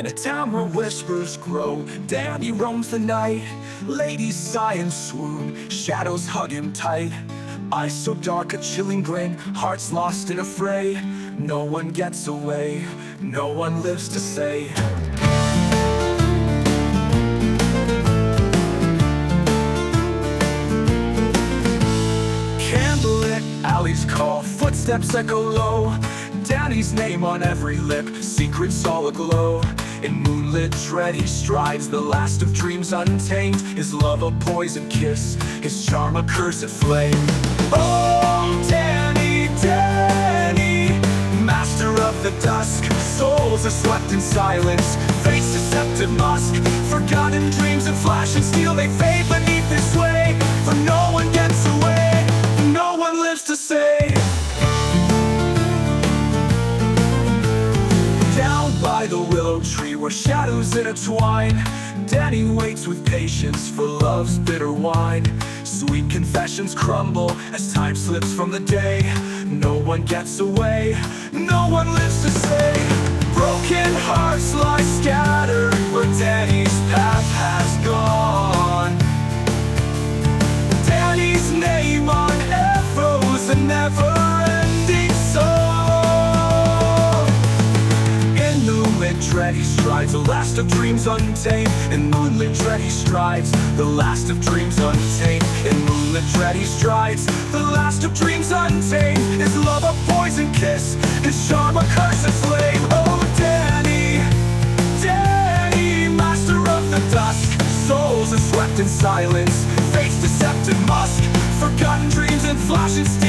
a town where whispers grow, Danny roams the night. Ladies sigh and swoon, shadows hug him tight. Eyes so dark, a chilling grin, hearts lost in a fray. No one gets away, no one lives to say. Candlelit alleys call, footsteps echo low. Danny's name on every lip, secrets all aglow. In moonlit dread he strides, the last of dreams untamed. His love a poison kiss, his charm a cursed flame. Oh, Danny, Danny, master of the dusk. Souls are swept in silence, fate's deceptive musk. Forgotten dreams and flash and steel, they fade beneath his sway. For no one gets away, no one lives to say. By the willow tree where shadows intertwine, Danny waits with patience for love's bitter wine. Sweet confessions crumble as time slips from the day. No one gets away, no one lives to say. Broken hearts lie scattered where Danny's path has gone. Danny's name on echoes a never-ending song. Dread he strides, the last of dreams untamed. In moonlit dread he strides, the last of dreams untamed. In moonlit dread he strides, the last of dreams untamed. His love a poison kiss, his charm a cursed flame. Oh, Danny, Danny, master of the dusk. Souls are swept in silence, fate's deceptive musk. Forgotten dreams and flashing steel,